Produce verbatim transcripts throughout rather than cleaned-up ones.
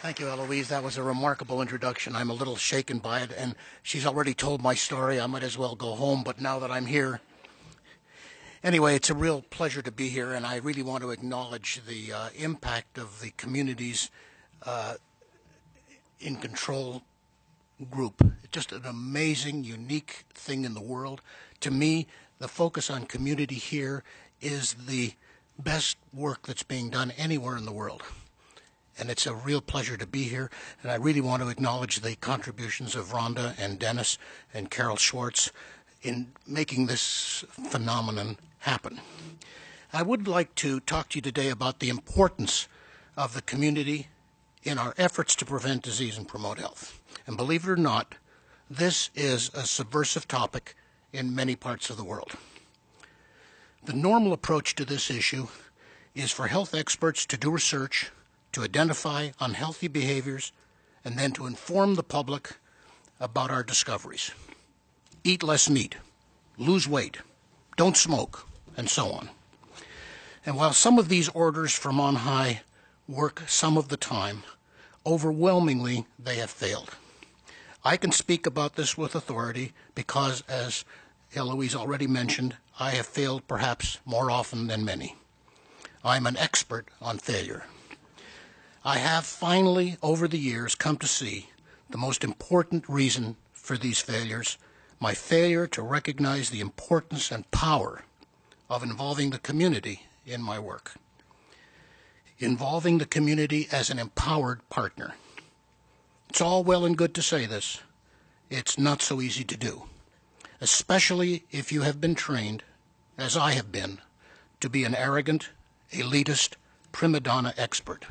Thank you, Eloise. That was a remarkable introduction. I'm a little shaken by it, and she's already told my story. I might as well go home, but now that I'm here. Anyway, it's a real pleasure to be here, and I really want to acknowledge the uh, impact of the communities uh, in control group. It's just an amazing, unique thing in the world. To me, the focus on community here is the best work that's being done anywhere in the world. And it's a real pleasure to be here, and I really want to acknowledge the contributions of Rhonda and Dennis and Carol Schwartz in making this phenomenon happen. I would like to talk to you today about the importance of the community in our efforts to prevent disease and promote health. And believe it or not, this is a subversive topic in many parts of the world. The normal approach to this issue is for health experts to do research, to identify unhealthy behaviors, and then to inform the public about our discoveries. Eat less meat, lose weight, don't smoke, and so on. And while some of these orders from on high work some of the time, overwhelmingly they have failed. I can speak about this with authority because, as Eloise already mentioned, I have failed perhaps more often than many. I'm an expert on failure. I have finally, over the years, come to see the most important reason for these failures, my failure to recognize the importance and power of involving the community in my work. Involving the community as an empowered partner. It's all well and good to say this. It's not so easy to do, especially if you have been trained, as I have been, to be an arrogant, elitist, prima donna expert.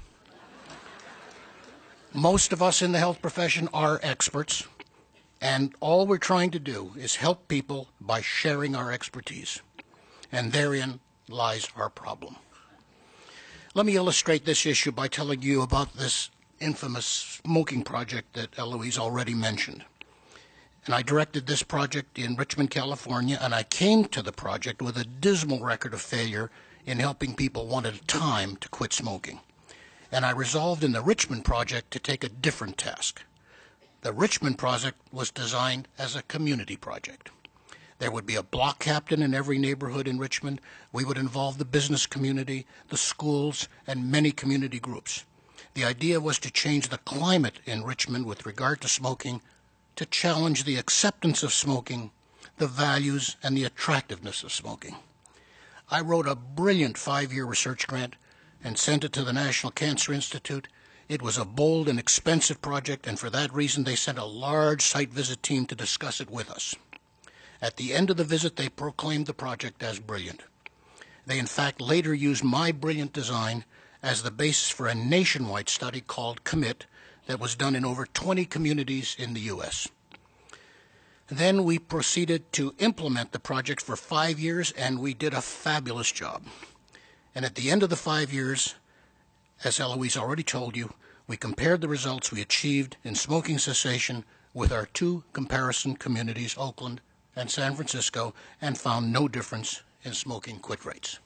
Most of us in the health profession are experts, and all we're trying to do is help people by sharing our expertise. And therein lies our problem. Let me illustrate this issue by telling you about this infamous smoking project that Eloise already mentioned. And I directed this project in Richmond, California, and I came to the project with a dismal record of failure in helping people one at a time to quit smoking. And I resolved in the Richmond project to take a different task. The Richmond project was designed as a community project. There would be a block captain in every neighborhood in Richmond. We would involve the business community, the schools, and many community groups. The idea was to change the climate in Richmond with regard to smoking, to challenge the acceptance of smoking, the values, and the attractiveness of smoking. I wrote a brilliant five-year research grant and sent it to the National Cancer Institute. It was a bold and expensive project, and for that reason they sent a large site visit team to discuss it with us. At the end of the visit, they proclaimed the project as brilliant. They in fact later used my brilliant design as the basis for a nationwide study called COMMIT that was done in over twenty communities in the U S Then we proceeded to implement the project for five years, and we did a fabulous job. And at the end of the five years, as Eloise already told you, we compared the results we achieved in smoking cessation with our two comparison communities, Oakland and San Francisco, and found no difference in smoking quit rates.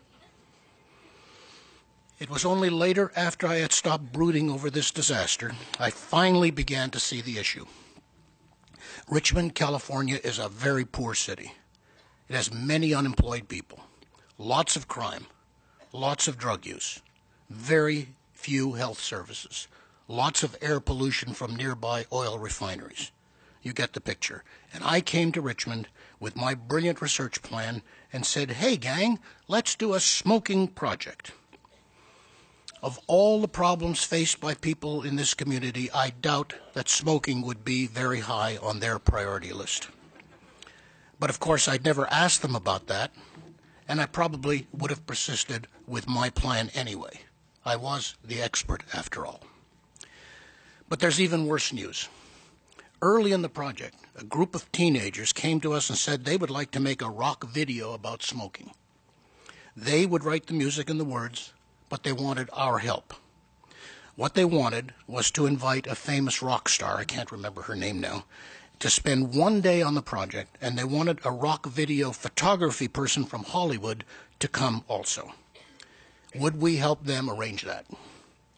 It was only later, after I had stopped brooding over this disaster, I finally began to see the issue. Richmond, California is a very poor city. It has many unemployed people, lots of crime, lots of drug use, very few health services, lots of air pollution from nearby oil refineries. You get the picture. And I came to Richmond with my brilliant research plan and said, hey gang, let's do a smoking project. Of all the problems faced by people in this community, I doubt that smoking would be very high on their priority list. But of course, I'd never asked them about that, and I probably would have persisted with my plan anyway. I was the expert after all. But there's even worse news. Early in the project, a group of teenagers came to us and said they would like to make a rock video about smoking. They would write the music and the words, but they wanted our help. What they wanted was to invite a famous rock star, I can't remember her name now, to spend one day on the project, and they wanted a rock video photography person from Hollywood to come also. Would we help them arrange that?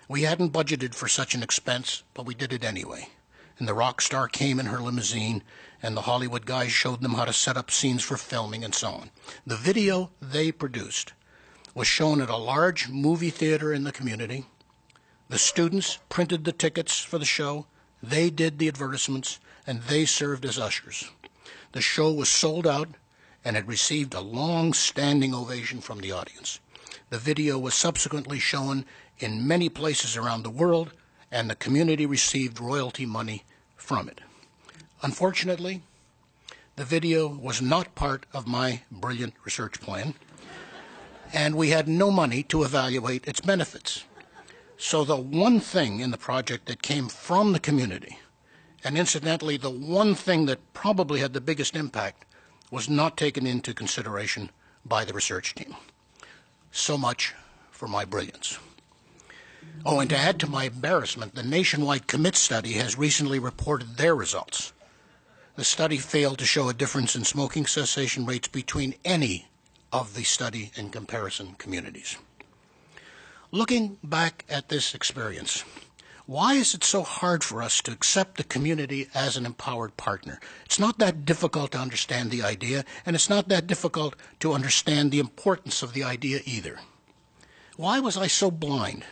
We hadn't budgeted for such an expense, but we did it anyway. And the rock star came in her limousine, and the Hollywood guys showed them how to set up scenes for filming and so on. The video they produced was shown at a large movie theater in the community. The students printed the tickets for the show, they did the advertisements, and they served as ushers. The show was sold out, and it received a long standing ovation from the audience. The video was subsequently shown in many places around the world, and the community received royalty money from it. Unfortunately, the video was not part of my brilliant research plan, and we had no money to evaluate its benefits. So the one thing in the project that came from the community, and incidentally the one thing that probably had the biggest impact, was not taken into consideration by the research team. So much for my brilliance. Oh, and to add to my embarrassment, the nationwide COMMIT study has recently reported their results. The study failed to show a difference in smoking cessation rates between any of the study and comparison communities. Looking back at this experience, why is it so hard for us to accept the community as an empowered partner? It's not that difficult to understand the idea, and it's not that difficult to understand the importance of the idea either. Why was I so blind?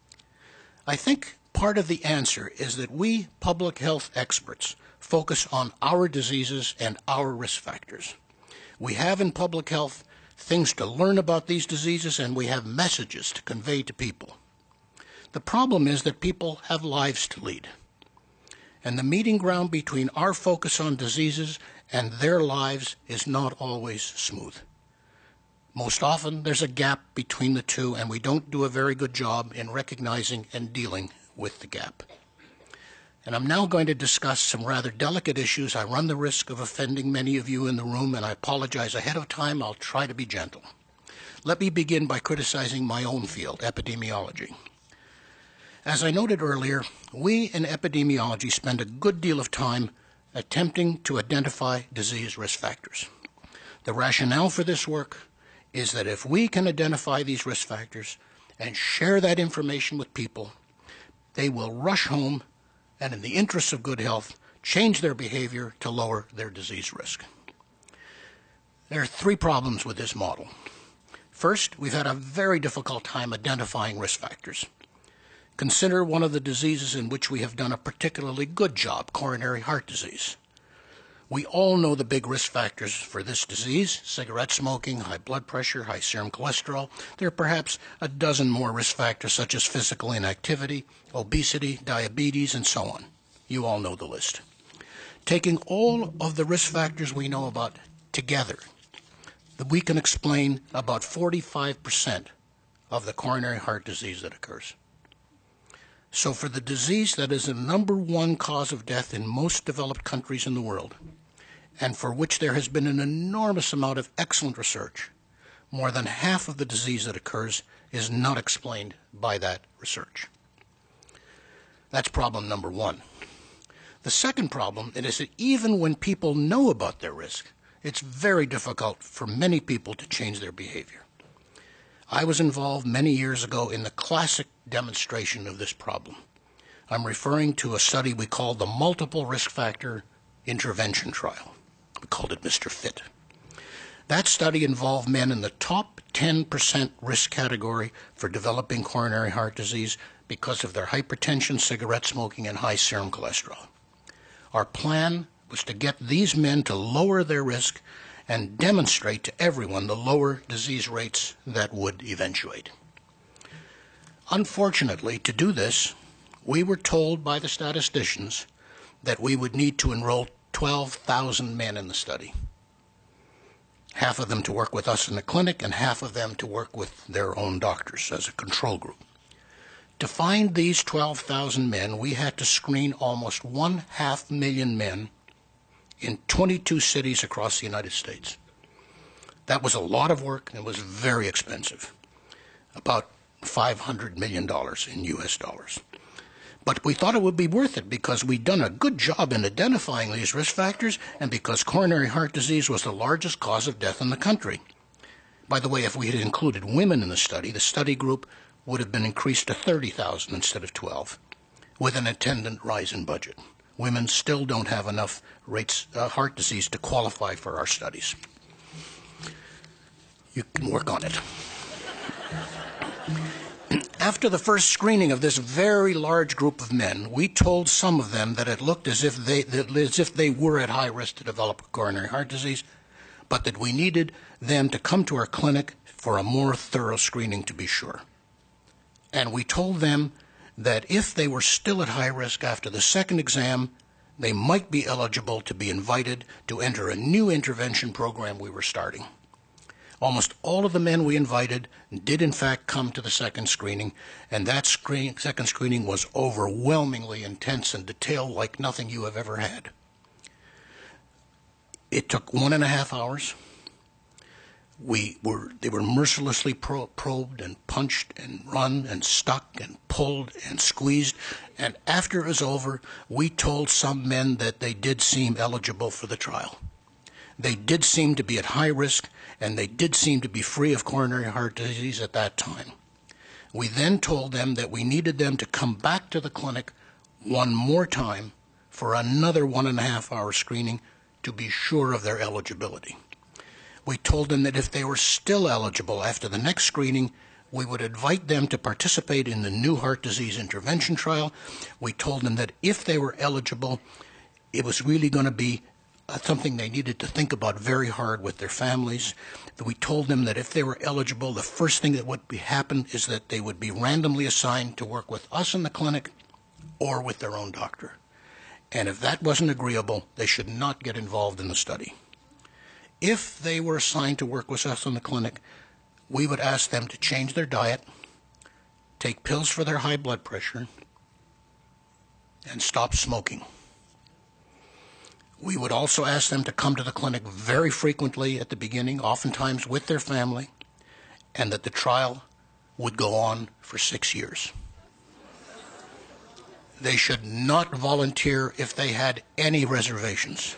I think part of the answer is that we public health experts focus on our diseases and our risk factors. We have in public health things to learn about these diseases, and we have messages to convey to people. The problem is that people have lives to lead, and the meeting ground between our focus on diseases and their lives is not always smooth. Most often, there's a gap between the two, and we don't do a very good job in recognizing and dealing with the gap. And I'm now going to discuss some rather delicate issues. I run the risk of offending many of you in the room, and I apologize ahead of time. I'll try to be gentle. Let me begin by criticizing my own field, epidemiology. As I noted earlier, we in epidemiology spend a good deal of time attempting to identify disease risk factors. The rationale for this work is that if we can identify these risk factors and share that information with people, they will rush home and, in the interests of good health, change their behavior to lower their disease risk. There are three problems with this model. First, we've had a very difficult time identifying risk factors. Consider one of the diseases in which we have done a particularly good job, coronary heart disease. We all know the big risk factors for this disease: cigarette smoking, high blood pressure, high serum cholesterol. There are perhaps a dozen more risk factors such as physical inactivity, obesity, diabetes, and so on. You all know the list. Taking all of the risk factors we know about together, we can explain about forty-five percent of the coronary heart disease that occurs. So for the disease that is the number one cause of death in most developed countries in the world, and for which there has been an enormous amount of excellent research, more than half of the disease that occurs is not explained by that research. That's problem number one. The second problem is that even when people know about their risk, it's very difficult for many people to change their behavior. I was involved many years ago in the classic demonstration of this problem. I'm referring to a study we called the Multiple Risk Factor Intervention Trial. We called it Mister Fit. That study involved men in the top ten percent risk category for developing coronary heart disease because of their hypertension, cigarette smoking, and high serum cholesterol. Our plan was to get these men to lower their risk and demonstrate to everyone the lower disease rates that would eventuate. Unfortunately, to do this, we were told by the statisticians that we would need to enroll twelve thousand men in the study. Half of them to work with us in the clinic and half of them to work with their own doctors as a control group. To find these twelve thousand men, we had to screen almost one half million men in twenty-two cities across the United States. That was a lot of work and it was very expensive, about five hundred million dollars in U S dollars. But we thought it would be worth it because we'd done a good job in identifying these risk factors and because coronary heart disease was the largest cause of death in the country. By the way, if we had included women in the study, the study group would have been increased to thirty thousand instead of twelve, with an attendant rise in budget. Women still don't have enough rates, uh, heart disease to qualify for our studies. You can work on it. After the first screening of this very large group of men, we told some of them that it looked as if they, as if they were at high risk to develop coronary heart disease, but that we needed them to come to our clinic for a more thorough screening to be sure. And we told them that if they were still at high risk after the second exam, they might be eligible to be invited to enter a new intervention program we were starting. Almost all of the men we invited did in fact come to the second screening, and that screen, second screening was overwhelmingly intense and detailed like nothing you have ever had. It took one and a half hours. We were, they were mercilessly pro probed and punched and run and stuck and pulled and squeezed, and after it was over, we told some men that they did seem eligible for the trial. They did seem to be at high risk, and they did seem to be free of coronary heart disease at that time. We then told them that we needed them to come back to the clinic one more time for another one and a half hour screening to be sure of their eligibility. We told them that if they were still eligible after the next screening, we would invite them to participate in the new heart disease intervention trial. We told them that if they were eligible, it was really going to be uh, something they needed to think about very hard with their families. We told them that if they were eligible, the first thing that would be happen is that they would be randomly assigned to work with us in the clinic or with their own doctor. And if that wasn't agreeable, they should not get involved in the study. If they were assigned to work with us in the clinic, we would ask them to change their diet, take pills for their high blood pressure, and stop smoking. We would also ask them to come to the clinic very frequently at the beginning, oftentimes with their family, and that the trial would go on for six years. They should not volunteer if they had any reservations.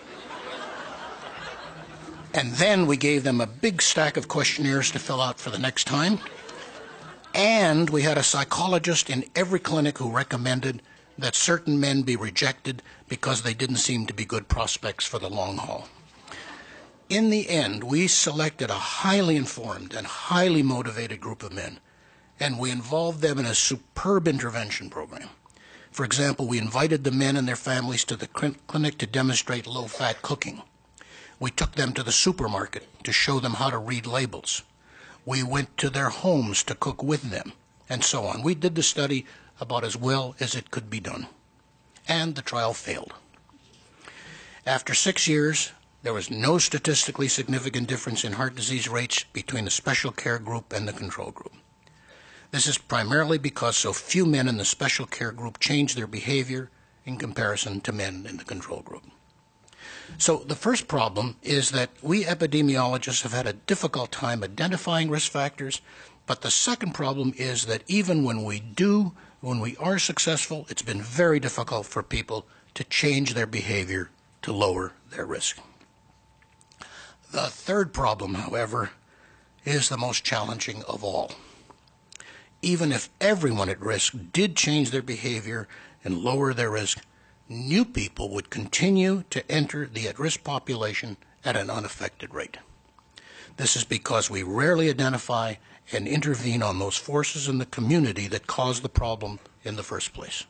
And then we gave them a big stack of questionnaires to fill out for the next time. And we had a psychologist in every clinic who recommended that certain men be rejected because they didn't seem to be good prospects for the long haul. In the end, we selected a highly informed and highly motivated group of men, and we involved them in a superb intervention program. For example, we invited the men and their families to the clinic to demonstrate low-fat cooking. We took them to the supermarket to show them how to read labels. We went to their homes to cook with them, and so on. We did the study about as well as it could be done. And the trial failed. After six years, there was no statistically significant difference in heart disease rates between the special care group and the control group. This is primarily because so few men in the special care group changed their behavior in comparison to men in the control group. So the first problem is that we epidemiologists have had a difficult time identifying risk factors, but the second problem is that even when we do, when we are successful, it's been very difficult for people to change their behavior to lower their risk. The third problem, however, is the most challenging of all. Even if everyone at risk did change their behavior and lower their risk, new people would continue to enter the at-risk population at an unaffected rate. This is because we rarely identify and intervene on those forces in the community that caused the problem in the first place.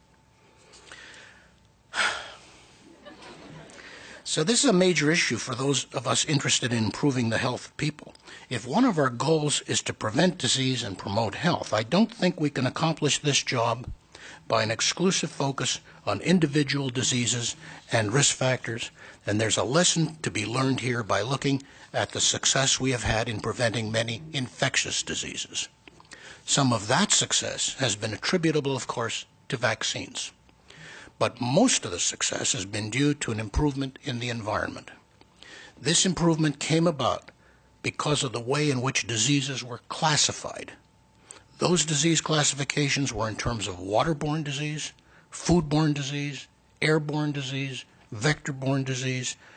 So this is a major issue for those of us interested in improving the health of people. If one of our goals is to prevent disease and promote health, I don't think we can accomplish this job by an exclusive focus on individual diseases and risk factors, and there's a lesson to be learned here by looking at the success we have had in preventing many infectious diseases. Some of that success has been attributable, of course, to vaccines. But most of the success has been due to an improvement in the environment. This improvement came about because of the way in which diseases were classified. Those disease classifications were in terms of waterborne disease, foodborne disease, airborne disease, vector-borne disease.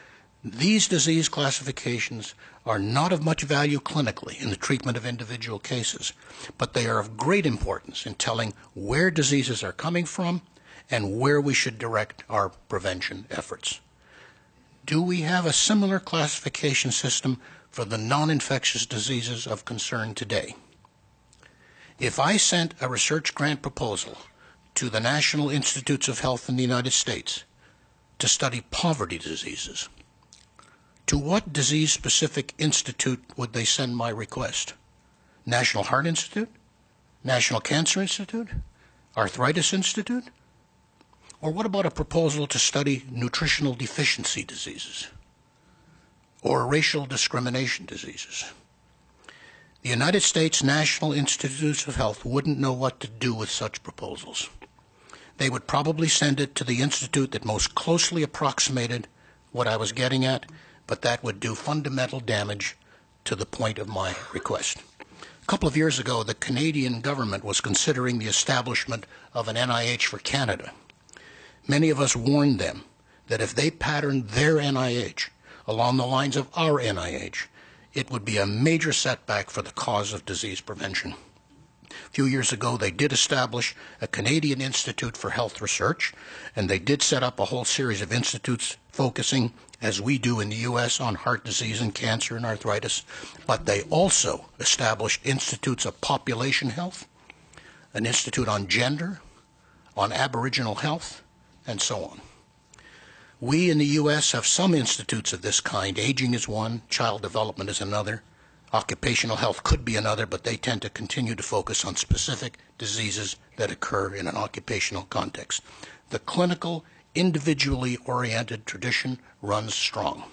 These disease classifications are not of much value clinically in the treatment of individual cases, but they are of great importance in telling where diseases are coming from and where we should direct our prevention efforts. Do we have a similar classification system for the non-infectious diseases of concern today? If I sent a research grant proposal to the National Institutes of Health in the United States to study poverty diseases, to what disease-specific institute would they send my request? National Heart Institute? National Cancer Institute? Arthritis Institute? Or what about a proposal to study nutritional deficiency diseases or racial discrimination diseases? The United States National Institutes of Health wouldn't know what to do with such proposals. They would probably send it to the institute that most closely approximated what I was getting at, but that would do fundamental damage to the point of my request. A couple of years ago, the Canadian government was considering the establishment of an N I H for Canada. Many of us warned them that if they patterned their N I H along the lines of our N I H, it would be a major setback for the cause of disease prevention. A few years ago, they did establish a Canadian Institute for Health Research, and they did set up a whole series of institutes focusing, as we do in the U S, on heart disease and cancer and arthritis. But they also established institutes of population health, an institute on gender, on Aboriginal health, and so on. We in the U S have some institutes of this kind. Aging is one, child development is another, occupational health could be another, but they tend to continue to focus on specific diseases that occur in an occupational context. The clinical, individually oriented tradition runs strong.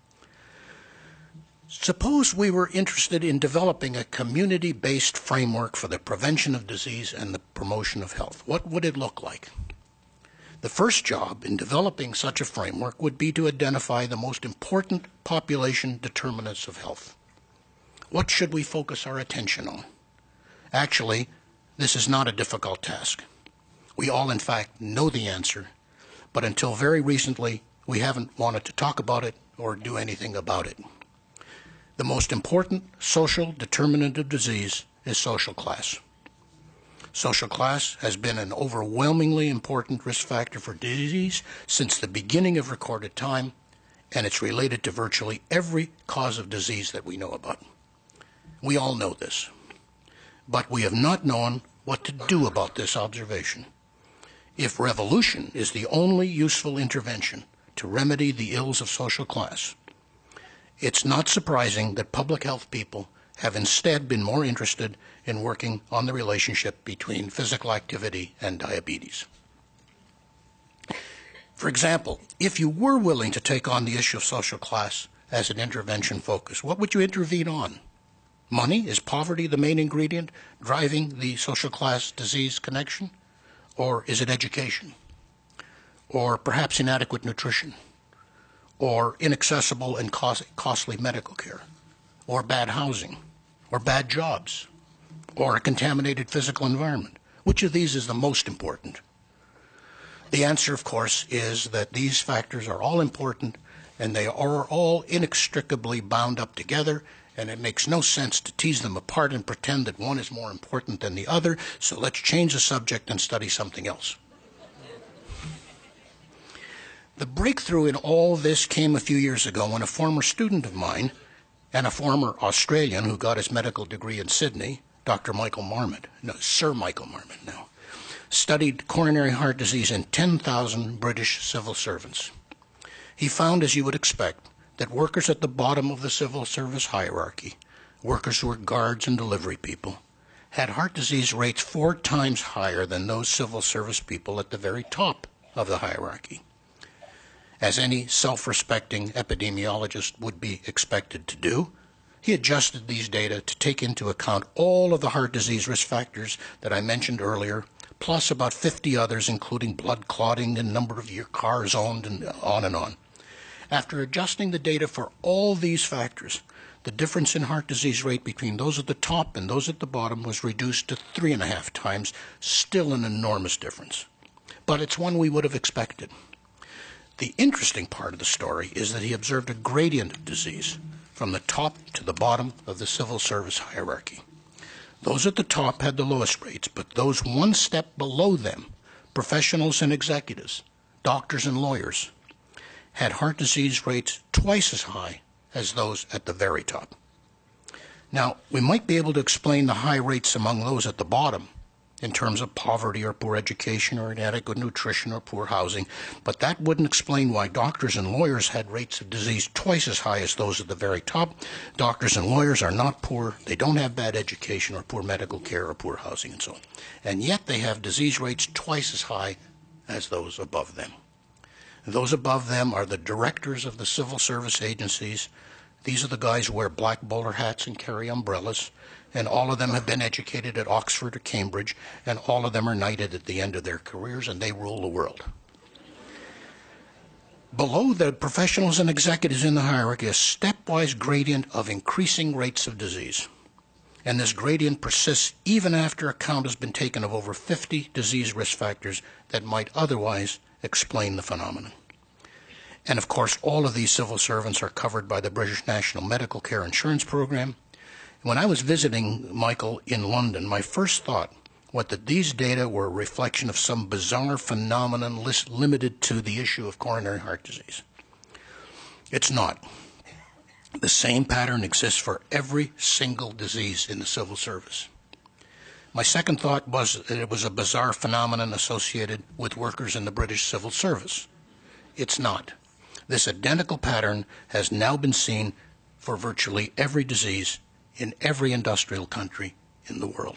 Suppose we were interested in developing a community-based framework for the prevention of disease and the promotion of health. What would it look like? The first job in developing such a framework would be to identify the most important population determinants of health. What should we focus our attention on? Actually, this is not a difficult task. We all, in fact, know the answer, but until very recently, we haven't wanted to talk about it or do anything about it. The most important social determinant of disease is social class. Social class has been an overwhelmingly important risk factor for disease since the beginning of recorded time, and it's related to virtually every cause of disease that we know about. We all know this, but we have not known what to do about this observation. If revolution is the only useful intervention to remedy the ills of social class, it's not surprising that public health people have instead been more interested in working on the relationship between physical activity and diabetes. For example, if you were willing to take on the issue of social class as an intervention focus, what would you intervene on? Money? Is poverty the main ingredient driving the social class disease connection? Or is it education? Or perhaps inadequate nutrition? Or inaccessible and cost costly medical care? Or bad housing? Or bad jobs? Or a contaminated physical environment? Which of these is the most important? The answer, of course, is that these factors are all important and they are all inextricably bound up together, and it makes no sense to tease them apart and pretend that one is more important than the other, so let's change the subject and study something else. The breakthrough in all this came a few years ago when a former student of mine and a former Australian who got his medical degree in Sydney, Doctor Michael Marmot, no, Sir Michael Marmot now, studied coronary heart disease in ten thousand British civil servants. He found, as you would expect, that workers at the bottom of the civil service hierarchy, workers who were guards and delivery people, had heart disease rates four times higher than those civil service people at the very top of the hierarchy. As any self-respecting epidemiologist would be expected to do, he adjusted these data to take into account all of the heart disease risk factors that I mentioned earlier, plus about fifty others, including blood clotting and number of your cars owned and on and on. After adjusting the data for all these factors, the difference in heart disease rate between those at the top and those at the bottom was reduced to three and a half times, still an enormous difference. But it's one we would have expected. the interesting part of the story is that he observed a gradient of disease from the top to the bottom of the civil service hierarchy. Those at the top had the lowest rates, but those one step below them, professionals and executives, doctors and lawyers, had heart disease rates twice as high as those at the very top. Now, we might be able to explain the high rates among those at the bottom in terms of poverty or poor education or inadequate nutrition or poor housing, but that wouldn't explain why doctors and lawyers had rates of disease twice as high as those at the very top. Doctors and lawyers are not poor, they don't have bad education or poor medical care or poor housing and so on, and yet they have disease rates twice as high as those above them. Those above them are the directors of the civil service agencies. These are the guys who wear black bowler hats and carry umbrellas, and all of them have been educated at Oxford or Cambridge, and all of them are knighted at the end of their careers, and they rule the world. Below the professionals and executives in the hierarchy, a stepwise gradient of increasing rates of disease. And this gradient persists even after account has been taken of over fifty disease risk factors that might otherwise explain the phenomenon. And of course, all of these civil servants are covered by the British National Medical Care Insurance Program. When I was visiting Michael in London, my first thought was that these data were a reflection of some bizarre phenomenon limited to the issue of coronary heart disease. It's not. The same pattern exists for every single disease in the civil service. My second thought was that it was a bizarre phenomenon associated with workers in the British civil service. It's not. This identical pattern has now been seen for virtually every disease in every industrial country in the world.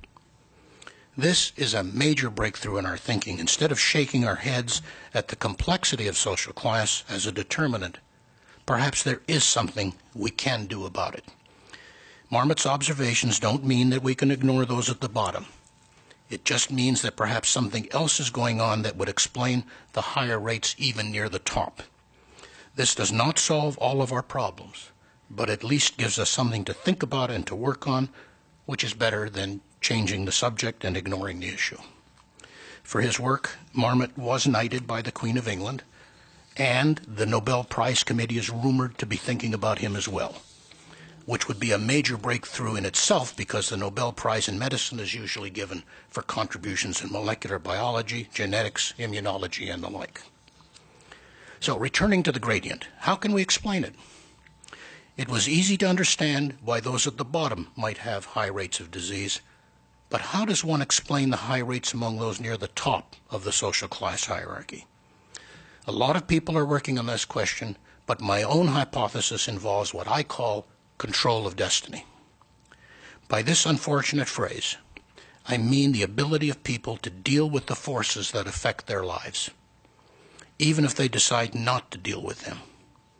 This is a major breakthrough in our thinking. Instead of shaking our heads at the complexity of social class as a determinant, perhaps there is something we can do about it. Marmot's observations don't mean that we can ignore those at the bottom. It just means that perhaps something else is going on that would explain the higher rates even near the top. This does not solve all of our problems, but at least gives us something to think about and to work on, which is better than changing the subject and ignoring the issue. For his work, Marmot was knighted by the Queen of England, and the Nobel Prize Committee is rumored to be thinking about him as well, which would be a major breakthrough in itself because the Nobel Prize in Medicine is usually given for contributions in molecular biology, genetics, immunology, and the like. So, returning to the gradient, how can we explain it? It was easy to understand why those at the bottom might have high rates of disease, but how does one explain the high rates among those near the top of the social class hierarchy? A lot of people are working on this question, but my own hypothesis involves what I call control of destiny. By this unfortunate phrase, I mean the ability of people to deal with the forces that affect their lives, even if they decide not to deal with them.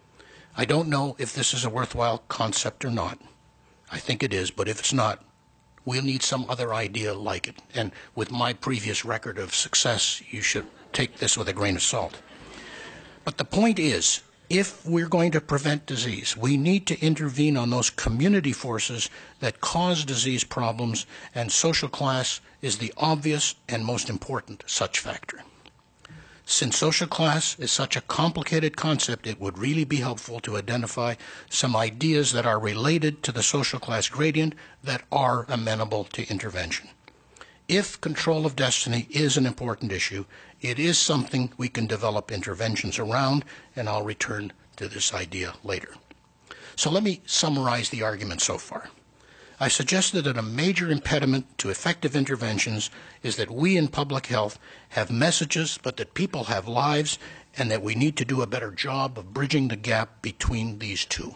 I don't know if this is a worthwhile concept or not. I think it is, but if it's not, we'll need some other idea like it. And with my previous record of success, you should take this with a grain of salt. But the point is, if we're going to prevent disease, we need to intervene on those community forces that cause disease problems, and social class is the obvious and most important such factor. Since social class is such a complicated concept, it would really be helpful to identify some ideas that are related to the social class gradient that are amenable to intervention. If control of destiny is an important issue, it is something we can develop interventions around, and I'll return to this idea later. So let me summarize the argument so far. I suggested that a major impediment to effective interventions is that we in public health have messages, but that people have lives, and that we need to do a better job of bridging the gap between these two.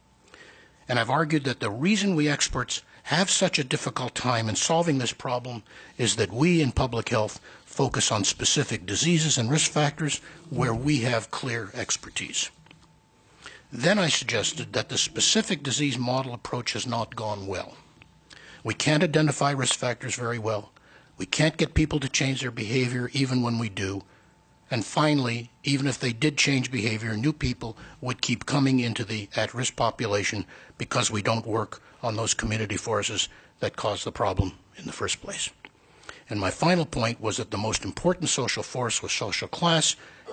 And I've argued that the reason we experts have such a difficult time in solving this problem is that we in public health focus on specific diseases and risk factors where we have clear expertise. Then I suggested that the specific disease model approach has not gone well. We can't identify risk factors very well. We can't get people to change their behavior even when we do. And finally, even if they did change behavior, new people would keep coming into the at-risk population because we don't work on those community forces that cause the problem in the first place. And my final point was that the most important social force was social class,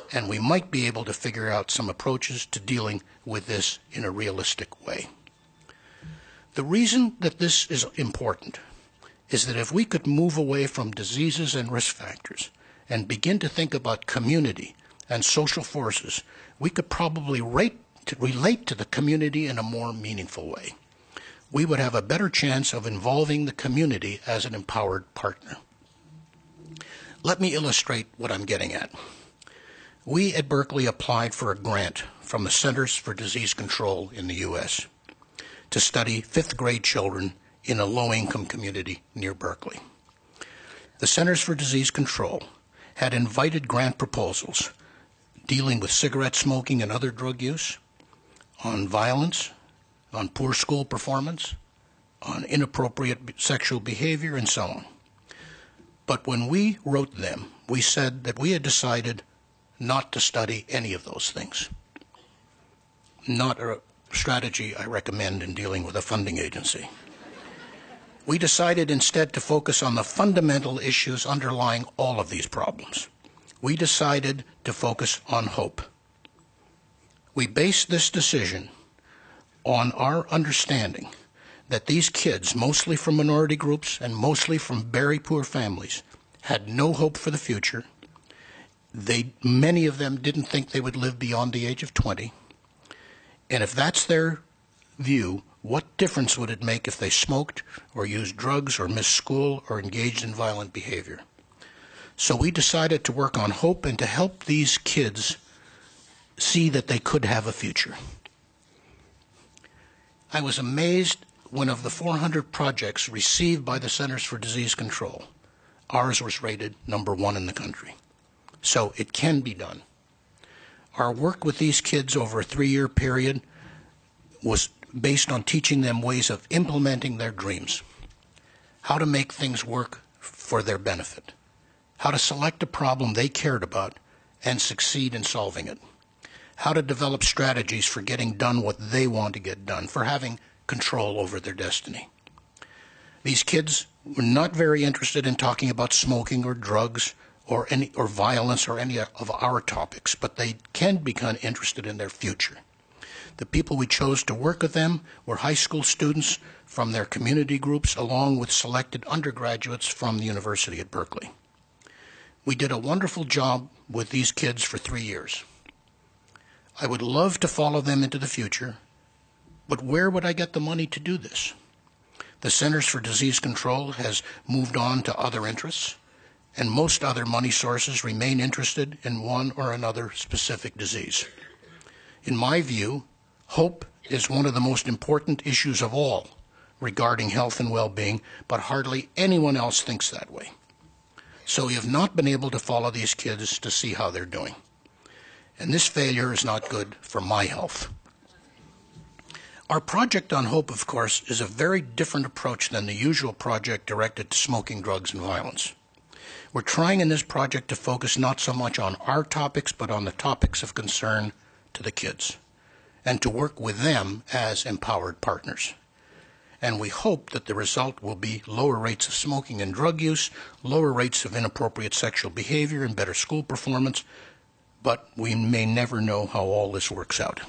and we might be able to figure out some approaches to dealing with this in a realistic way. The reason that this is important is that if we could move away from diseases and risk factors and begin to think about community and social forces, we could probably rate to relate to the community in a more meaningful way. We would have a better chance of involving the community as an empowered partner. Let me illustrate what I'm getting at. We at Berkeley applied for a grant from the Centers for Disease Control in the U S to study fifth grade children in a low-income community near Berkeley. The Centers for Disease Control had invited grant proposals dealing with cigarette smoking and other drug use, on violence, on poor school performance, on inappropriate sexual behavior, and so on. But when we wrote them, we said that we had decided not to study any of those things. Not a strategy I recommend in dealing with a funding agency. We decided instead to focus on the fundamental issues underlying all of these problems. We decided to focus on hope. We based this decision on our understanding that these kids, mostly from minority groups and mostly from very poor families, had no hope for the future. They, many of them didn't think they would live beyond the age of twenty. And if that's their view, what difference would it make if they smoked or used drugs or missed school or engaged in violent behavior? So we decided to work on hope and to help these kids see that they could have a future. I was amazed when of the four hundred projects received by the Centers for Disease Control, ours was rated number one in the country. So it can be done. Our work with these kids over a three-year period was based on teaching them ways of implementing their dreams, how to make things work for their benefit, how to select a problem they cared about and succeed in solving it, how to develop strategies for getting done what they want to get done, for having control over their destiny. These kids were not very interested in talking about smoking or drugs or any or violence or any of our topics, but they can become interested in their future. The people we chose to work with them were high school students from their community groups, along with selected undergraduates from the University at Berkeley. We did a wonderful job with these kids for three years. I would love to follow them into the future, but where would I get the money to do this? The Centers for Disease Control has moved on to other interests, and most other money sources remain interested in one or another specific disease. In my view, hope is one of the most important issues of all regarding health and well-being, but hardly anyone else thinks that way. So we have not been able to follow these kids to see how they're doing. And this failure is not good for my health. Our project on hope, of course, is a very different approach than the usual project directed to smoking, drugs, and violence. We're trying in this project to focus not so much on our topics, but on the topics of concern to the kids, and to work with them as empowered partners. And we hope that the result will be lower rates of smoking and drug use, lower rates of inappropriate sexual behavior, and better school performance, but we may never know how all this works out.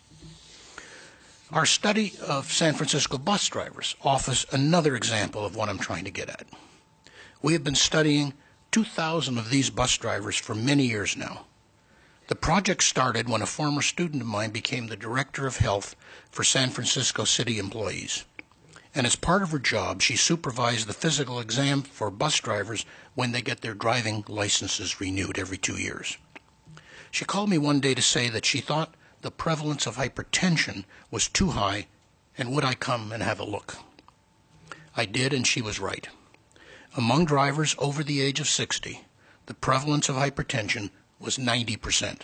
Our study of San Francisco bus drivers offers another example of what I'm trying to get at. We have been studying two thousand of these bus drivers for many years now. The project started when a former student of mine became the director of health for San Francisco city employees. And as part of her job, she supervised the physical exam for bus drivers when they get their driving licenses renewed every two years. She called me one day to say that she thought the prevalence of hypertension was too high, and would I come and have a look? I did, and she was right. Among drivers over the age of sixty, the prevalence of hypertension was ninety percent.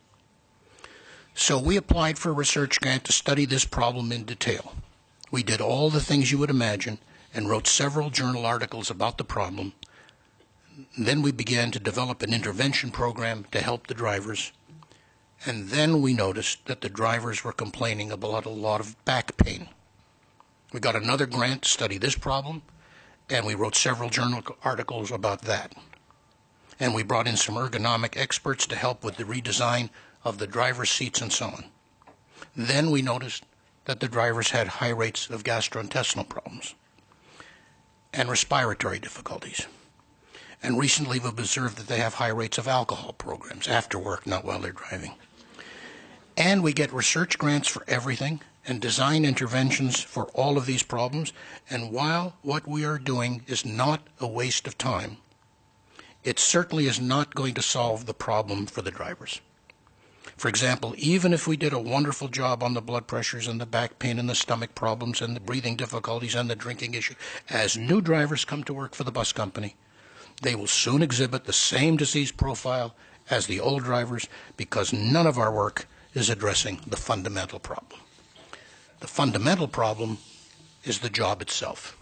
So we applied for a research grant to study this problem in detail. We did all the things you would imagine and wrote several journal articles about the problem. Then we began to develop an intervention program to help the drivers. And then we noticed that the drivers were complaining about a lot of back pain. We got another grant to study this problem, and we wrote several journal articles about that. and we brought in some ergonomic experts to help with the redesign of the driver's seats and so on. Then we noticed that the drivers had high rates of gastrointestinal problems and respiratory difficulties. And recently we've observed that they have high rates of alcohol programs after work, not while they're driving. And we get research grants for everything and design interventions for all of these problems. And while what we are doing is not a waste of time, it certainly is not going to solve the problem for the drivers. For example, even if we did a wonderful job on the blood pressures and the back pain and the stomach problems and the breathing difficulties and the drinking issue, as new drivers come to work for the bus company, they will soon exhibit the same disease profile as the old drivers because none of our work is addressing the fundamental problem. The fundamental problem is the job itself.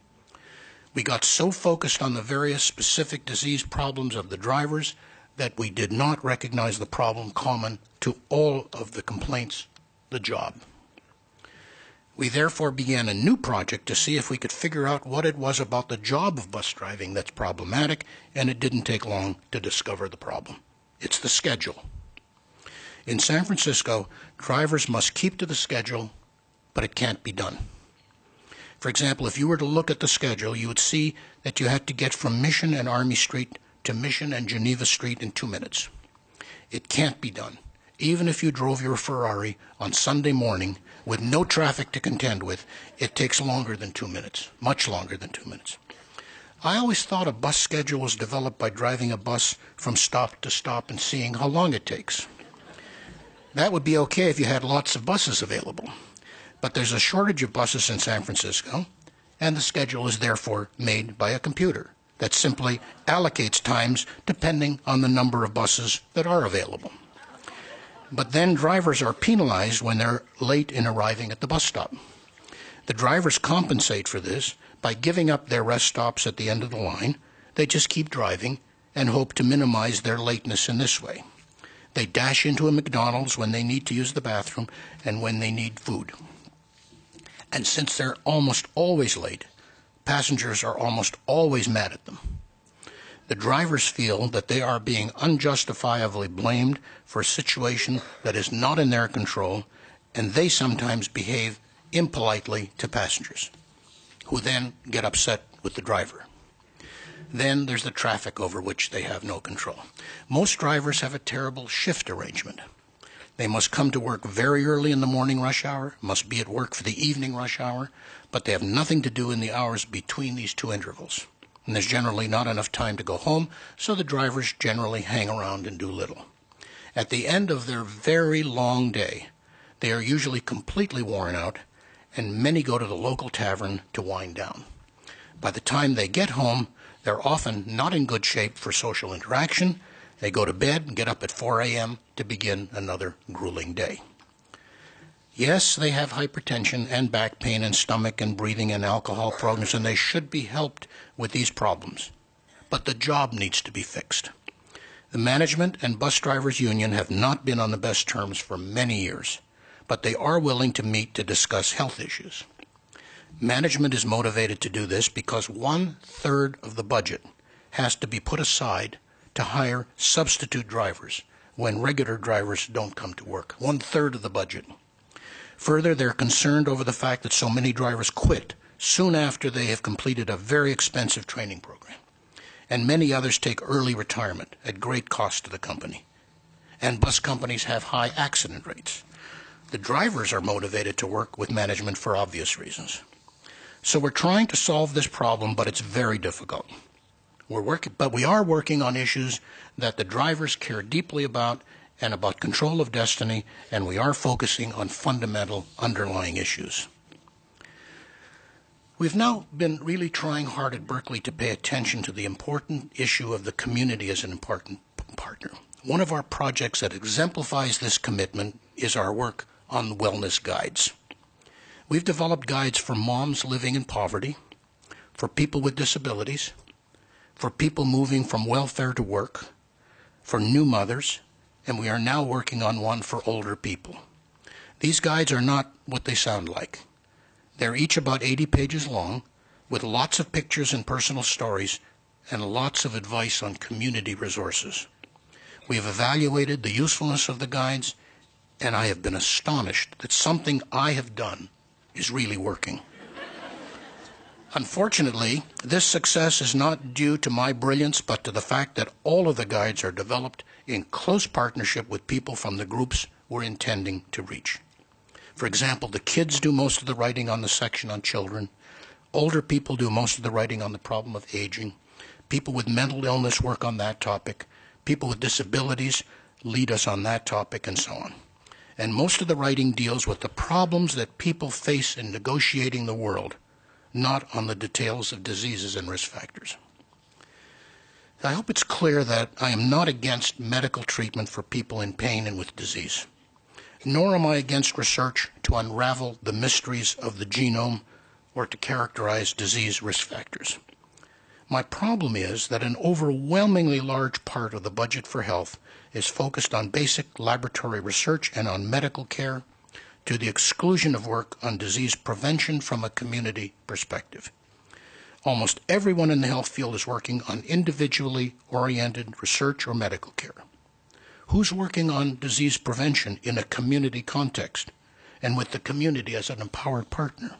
We got so focused on the various specific disease problems of the drivers that we did not recognize the problem common to all of the complaints, the job. We therefore began a new project to see if we could figure out what it was about the job of bus driving that's problematic, and it didn't take long to discover the problem. It's the schedule. In San Francisco, drivers must keep to the schedule, but it can't be done. For example, if you were to look at the schedule, you would see that you had to get from Mission and Army Street to Mission and Geneva Street in two minutes. It can't be done. Even if you drove your Ferrari on Sunday morning with no traffic to contend with, it takes longer than two minutes, much longer than two minutes. I always thought a bus schedule was developed by driving a bus from stop to stop and seeing how long it takes. That would be okay if you had lots of buses available. But there's a shortage of buses in San Francisco, and the schedule is therefore made by a computer that simply allocates times depending on the number of buses that are available. But then drivers are penalized when they're late in arriving at the bus stop. The drivers compensate for this by giving up their rest stops at the end of the line. They just keep driving and hope to minimize their lateness in this way. They dash into a McDonald's when they need to use the bathroom and when they need food. And since they're almost always late, passengers are almost always mad at them. The drivers feel that they are being unjustifiably blamed for a situation that is not in their control, and they sometimes behave impolitely to passengers, who then get upset with the driver. Then there's the traffic over which they have no control. Most drivers have a terrible shift arrangement. They must come to work very early in the morning rush hour, must be at work for the evening rush hour, but they have nothing to do in the hours between these two intervals. And there's generally not enough time to go home, so the drivers generally hang around and do little. At the end of their very long day, they are usually completely worn out, and many go to the local tavern to wind down. By the time they get home, they're often not in good shape for social interaction. They go to bed and get up at four a m to begin another grueling day. Yes, they have hypertension and back pain and stomach and breathing and alcohol problems, and they should be helped with these problems. But the job needs to be fixed. The management and bus drivers union have not been on the best terms for many years, but they are willing to meet to discuss health issues. Management is motivated to do this because one-third of the budget has to be put aside to hire substitute drivers when regular drivers don't come to work. One-third of the budget. Further, they're concerned over the fact that so many drivers quit soon after they have completed a very expensive training program, and many others take early retirement at great cost to the company. And bus companies have high accident rates. The drivers are motivated to work with management for obvious reasons. So we're trying to solve this problem, but it's very difficult. We're working, but we are working on issues that the drivers care deeply about and about control of destiny, and we are focusing on fundamental underlying issues. We've now been really trying hard at Berkeley to pay attention to the important issue of the community as an important partner. One of our projects that exemplifies this commitment is our work on wellness guides. We've developed guides for moms living in poverty, for people with disabilities, for people moving from welfare to work, for new mothers, and we are now working on one for older people. These guides are not what they sound like. They're each about eighty pages long, with lots of pictures and personal stories, and lots of advice on community resources. We have evaluated the usefulness of the guides, and I have been astonished that something I have done is really working. Unfortunately, this success is not due to my brilliance, but to the fact that all of the guides are developed in close partnership with people from the groups we're intending to reach. For example, the kids do most of the writing on the section on children. Older people do most of the writing on the problem of aging. People with mental illness work on that topic. People with disabilities lead us on that topic, and so on. And most of the writing deals with the problems that people face in negotiating the world, not on the details of diseases and risk factors. I hope it's clear that I am not against medical treatment for people in pain and with disease, nor am I against research to unravel the mysteries of the genome or to characterize disease risk factors. My problem is that an overwhelmingly large part of the budget for health is focused on basic laboratory research and on medical care, to the exclusion of work on disease prevention from a community perspective. Almost everyone in the health field is working on individually oriented research or medical care. Who's working on disease prevention in a community context and with the community as an empowered partner?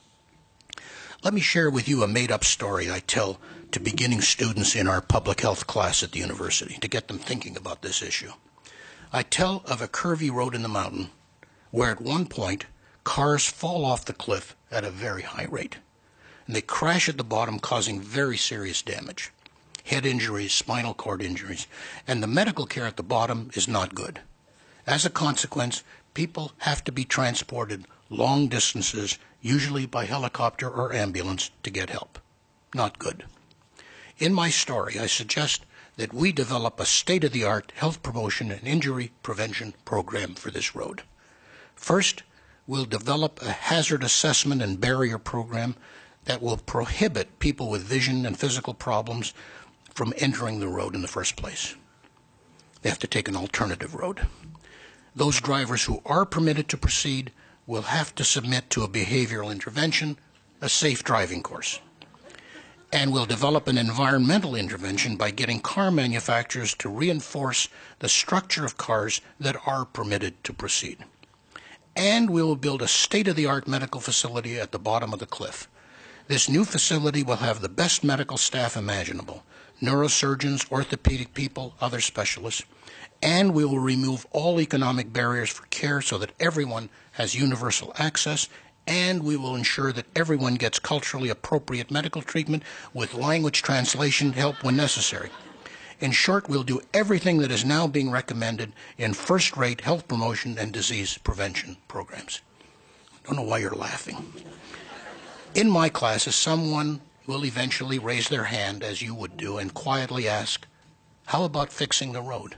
Let me share with you a made-up story I tell to beginning students in our public health class at the university to get them thinking about this issue. I tell of a curvy road in the mountain where at one point cars fall off the cliff at a very high rate, and they crash at the bottom, causing very serious damage, head injuries, spinal cord injuries, and the medical care at the bottom is not good. As a consequence, people have to be transported long distances, usually by helicopter or ambulance, to get help. Not good. In my story, I suggest that we develop a state-of-the-art health promotion and injury prevention program for this road. First, we'll develop a hazard assessment and barrier program that will prohibit people with vision and physical problems from entering the road in the first place. They have to take an alternative road. Those drivers who are permitted to proceed will have to submit to a behavioral intervention, a safe driving course. And we'll develop an environmental intervention by getting car manufacturers to reinforce the structure of cars that are permitted to proceed. And we will build a state-of-the-art medical facility at the bottom of the cliff. This new facility will have the best medical staff imaginable, neurosurgeons, orthopedic people, other specialists, and we will remove all economic barriers for care so that everyone has universal access, and we will ensure that everyone gets culturally appropriate medical treatment with language translation help when necessary. In short, we'll do everything that is now being recommended in first-rate health promotion and disease prevention programs. I don't know why you're laughing. In my classes, someone will eventually raise their hand, as you would do, and quietly ask, "How about fixing the road?"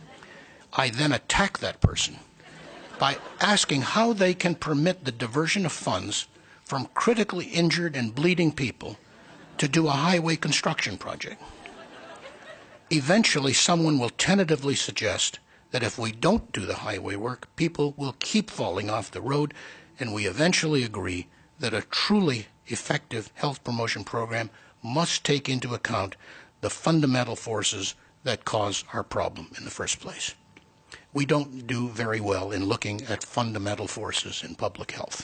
I then attack that person by asking how they can permit the diversion of funds from critically injured and bleeding people to do a highway construction project. Eventually, someone will tentatively suggest that if we don't do the highway work, people will keep falling off the road, and we eventually agree that a truly effective health promotion program must take into account the fundamental forces that cause our problem in the first place. We don't do very well in looking at fundamental forces in public health.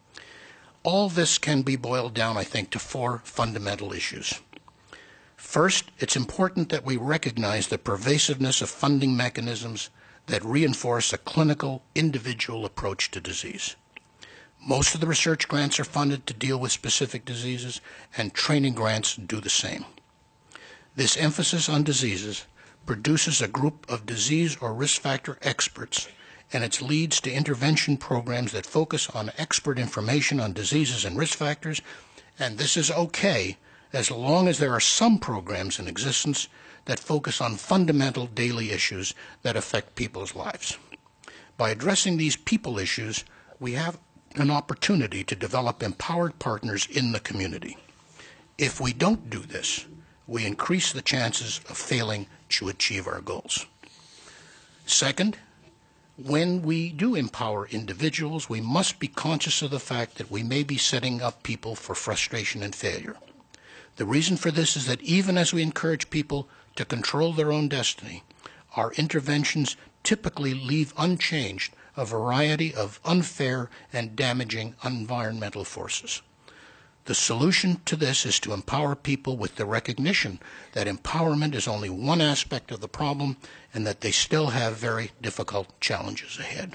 All this can be boiled down, I think, to four fundamental issues. First, it's important that we recognize the pervasiveness of funding mechanisms that reinforce a clinical, individual approach to disease. Most of the research grants are funded to deal with specific diseases, and training grants do the same. This emphasis on diseases produces a group of disease or risk factor experts, and it leads to intervention programs that focus on expert information on diseases and risk factors, and this is okay as long as there are some programs in existence that focus on fundamental daily issues that affect people's lives. By addressing these people issues, we have an opportunity to develop empowered partners in the community. If we don't do this, we increase the chances of failing to achieve our goals. Second, when we do empower individuals, we must be conscious of the fact that we may be setting up people for frustration and failure. The reason for this is that even as we encourage people to control their own destiny, our interventions typically leave unchanged a variety of unfair and damaging environmental forces. The solution to this is to empower people with the recognition that empowerment is only one aspect of the problem and that they still have very difficult challenges ahead.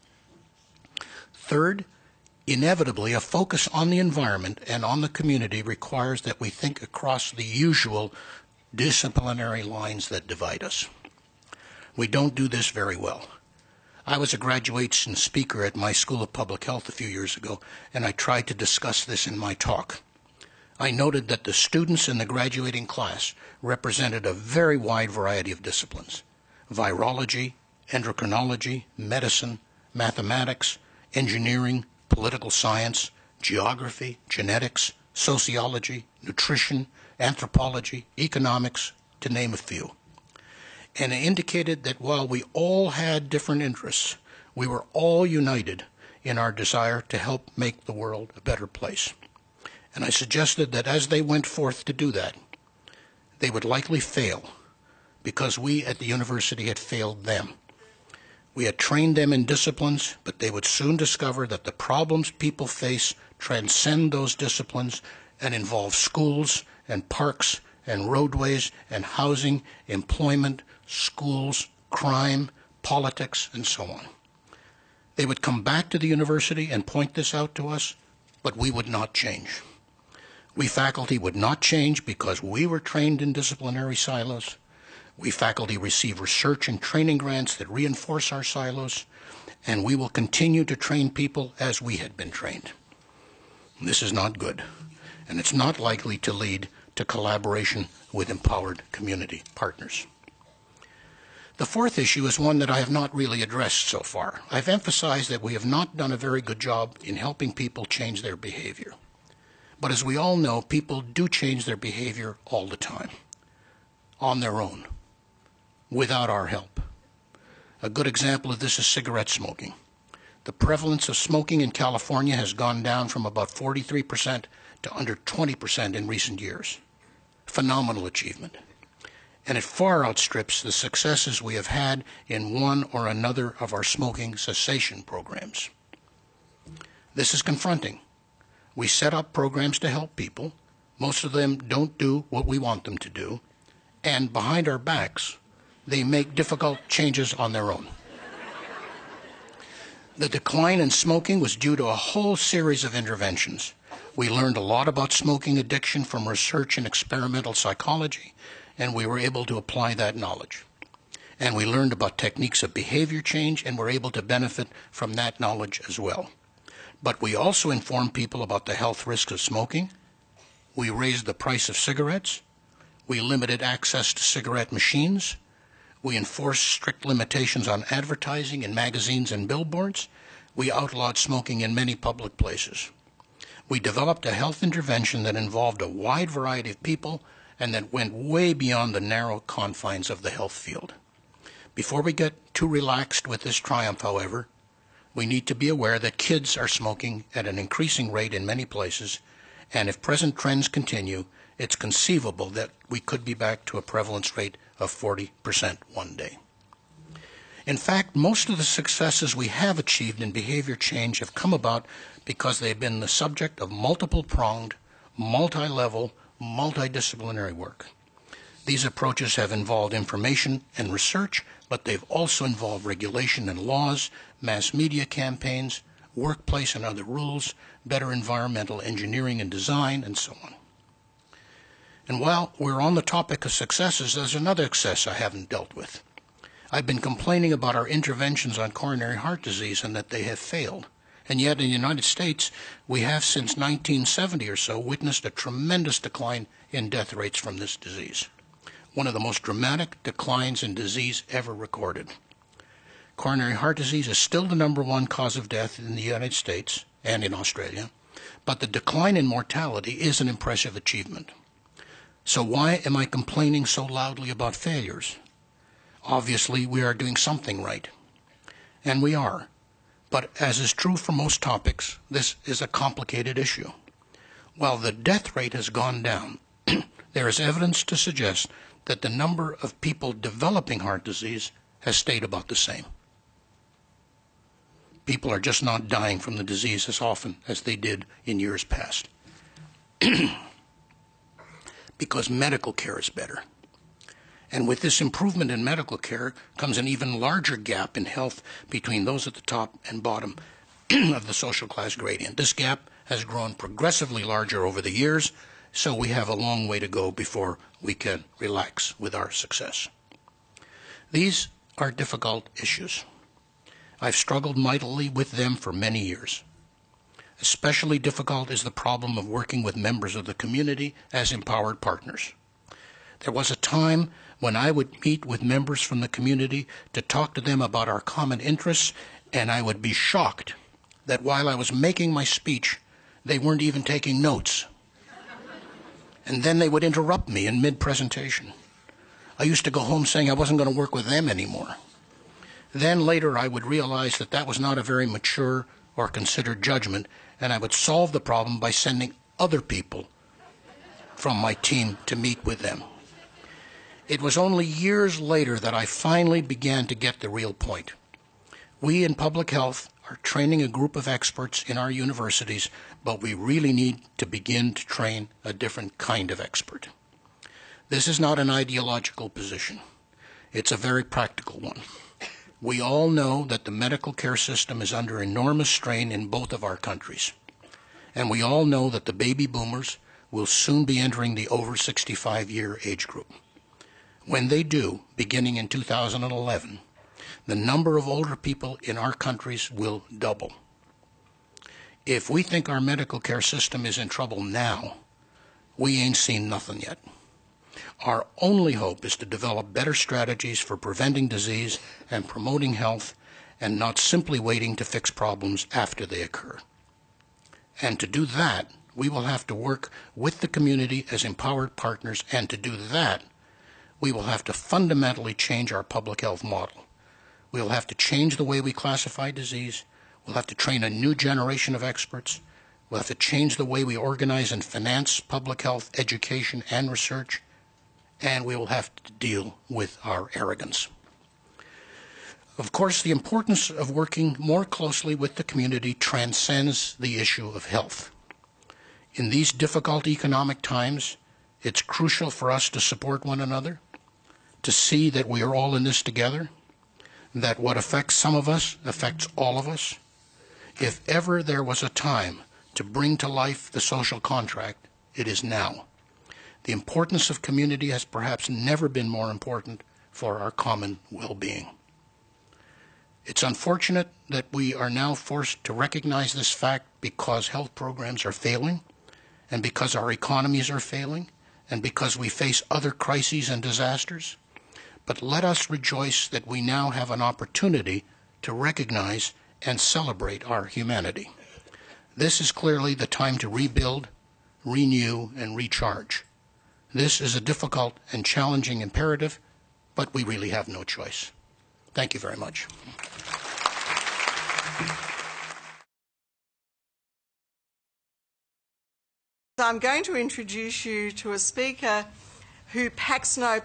Third, inevitably, a focus on the environment and on the community requires that we think across the usual disciplinary lines that divide us. We don't do this very well. I was a graduation speaker at my School of Public Health a few years ago, and I tried to discuss this in my talk. I noted that the students in the graduating class represented a very wide variety of disciplines: virology, endocrinology, medicine, mathematics, engineering, political science, geography, genetics, sociology, nutrition, anthropology, economics, to name a few. And it indicated that while we all had different interests, we were all united in our desire to help make the world a better place. And I suggested that as they went forth to do that, they would likely fail, because we at the university had failed them. We had trained them in disciplines, but they would soon discover that the problems people face transcend those disciplines and involve schools and parks and roadways and housing, employment, schools, crime, politics, and so on. They would come back to the university and point this out to us, but we would not change. We faculty would not change because we were trained in disciplinary silos. We faculty receive research and training grants that reinforce our silos, and we will continue to train people as we had been trained. This is not good, and it's not likely to lead to collaboration with empowered community partners. The fourth issue is one that I have not really addressed so far. I've emphasized that we have not done a very good job in helping people change their behavior. But as we all know, people do change their behavior all the time, on their own, without our help. A good example of this is cigarette smoking. The prevalence of smoking in California has gone down from about forty-three percent to under twenty percent in recent years. Phenomenal achievement. And it far outstrips the successes we have had in one or another of our smoking cessation programs. This is confronting. We set up programs to help people. Most of them don't do what we want them to do. And behind our backs, they make difficult changes on their own. The decline in smoking was due to a whole series of interventions. We learned a lot about smoking addiction from research in experimental psychology, and we were able to apply that knowledge. And we learned about techniques of behavior change, and were able to benefit from that knowledge as well. But we also informed people about the health risks of smoking. We raised the price of cigarettes. We limited access to cigarette machines. We enforced strict limitations on advertising in magazines and billboards. We outlawed smoking in many public places. We developed a health intervention that involved a wide variety of people and that went way beyond the narrow confines of the health field. Before we get too relaxed with this triumph, however, we need to be aware that kids are smoking at an increasing rate in many places, and if present trends continue, it's conceivable that we could be back to a prevalence rate of forty percent one day. In fact, most of the successes we have achieved in behavior change have come about because they've been the subject of multiple-pronged, multi-level, multidisciplinary work. These approaches have involved information and research, but they've also involved regulation and laws, mass media campaigns, workplace and other rules, better environmental engineering and design, and so on. And while we're on the topic of successes, there's another success I haven't dealt with. I've been complaining about our interventions on coronary heart disease and that they have failed. And yet in the United States, we have since nineteen seventy or so witnessed a tremendous decline in death rates from this disease. One of the most dramatic declines in disease ever recorded. Coronary heart disease is still the number one cause of death in the United States and in Australia, but the decline in mortality is an impressive achievement. So why am I complaining so loudly about failures? Obviously, we are doing something right. And we are. But as is true for most topics, this is a complicated issue. While the death rate has gone down, there is evidence to suggest that the number of people developing heart disease has stayed about the same. People are just not dying from the disease as often as they did in years past. Because medical care is better. And with this improvement in medical care comes an even larger gap in health between those at the top and bottom of the social class gradient. This gap has grown progressively larger over the years, so we have a long way to go before we can relax with our success. These are difficult issues. I've struggled mightily with them for many years. Especially difficult is the problem of working with members of the community as empowered partners. There was a time when I would meet with members from the community to talk to them about our common interests, and I would be shocked that while I was making my speech, they weren't even taking notes. And then they would interrupt me in mid-presentation. I used to go home saying I wasn't going to work with them anymore. Then later I would realize that that was not a very mature or considered judgment, and I would solve the problem by sending other people from my team to meet with them. It was only years later that I finally began to get the real point. We in public health are training a group of experts in our universities, but we really need to begin to train a different kind of expert. This is not an ideological position. It's a very practical one. We all know that the medical care system is under enormous strain in both of our countries. And we all know that the baby boomers will soon be entering the over sixty-five year age group. When they do, beginning in two thousand eleven, the number of older people in our countries will double. If we think our medical care system is in trouble now, we ain't seen nothing yet. Our only hope is to develop better strategies for preventing disease and promoting health, and not simply waiting to fix problems after they occur. And to do that, we will have to work with the community as empowered partners, and to do that, we will have to fundamentally change our public health model. We'll have to change the way we classify disease. We'll have to train a new generation of experts. We'll have to change the way we organize and finance public health education and research. And we will have to deal with our arrogance. Of course, the importance of working more closely with the community transcends the issue of health. In these difficult economic times, it's crucial for us to support one another, to see that we are all in this together, that what affects some of us affects all of us. If ever there was a time to bring to life the social contract, it is now. The importance of community has perhaps never been more important for our common well-being. It's unfortunate that we are now forced to recognize this fact because health programs are failing, and because our economies are failing, and because we face other crises and disasters. But let us rejoice that we now have an opportunity to recognize and celebrate our humanity. This is clearly the time to rebuild, renew, and recharge. This is a difficult and challenging imperative, but we really have no choice. Thank you very much. I'm going to introduce you to a speaker who packs no